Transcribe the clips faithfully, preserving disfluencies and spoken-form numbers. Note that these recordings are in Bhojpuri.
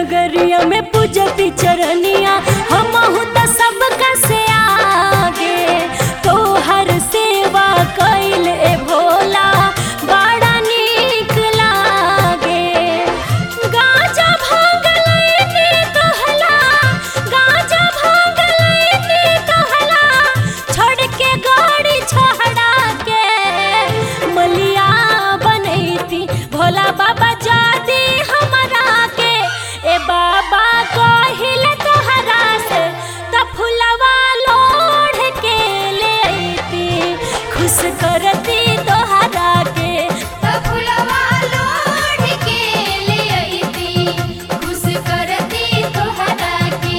नगरिया में पूजती चरनिया हमहु त सबका से आगे तोहर सेवा कैल ए भोला बड़ा नीक लागे। गाजा भांग लैनी कहला गाजा भांग लैनी कहला छोड़ के गाड़ी छोड़ा के मलिया बनैती भोला बाबा जादी हमरा के ए बाबा कहिल तोहरा से त फुलवा लोढ़ के ले अइती खुश करती तोहरा के त फुलवा लोढ़ के ले अइती खुश करती तोहरा के।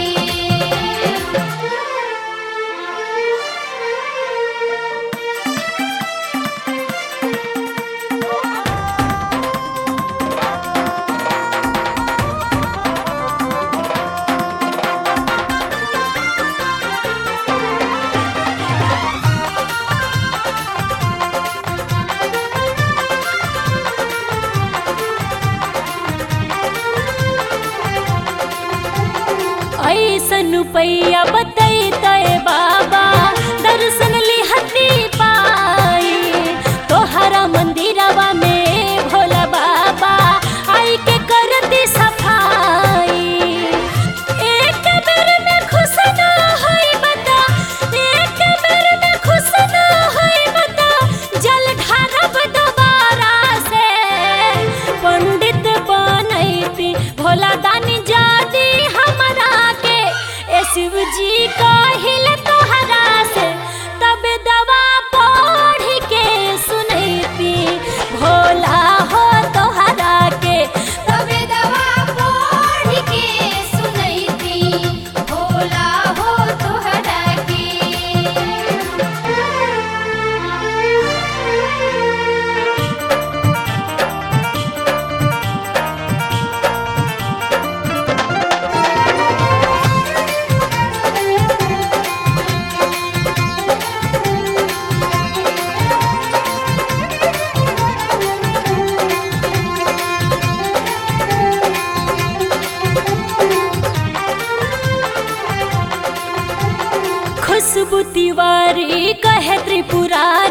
ऐसन पैया बतैते बाबा दर्शन लिहती पाई तोहरा मंदिरवा में भोला बाबा आई के करती सफाई। एक बेर में खुश न होई बता एक बेर में खुश न होई बता जल ढारब दोबारा से पंडित बनैती भोला दानी जादी हमरा के ए शिव जी कहिल तोहरा से तब दवा पढ़ के सुनैती भोला हो तोहरा के तबे दवा पढ़ के सुनैती भोला हो तोहरा के। खुशबू तिवारी कहे त्रिपुरा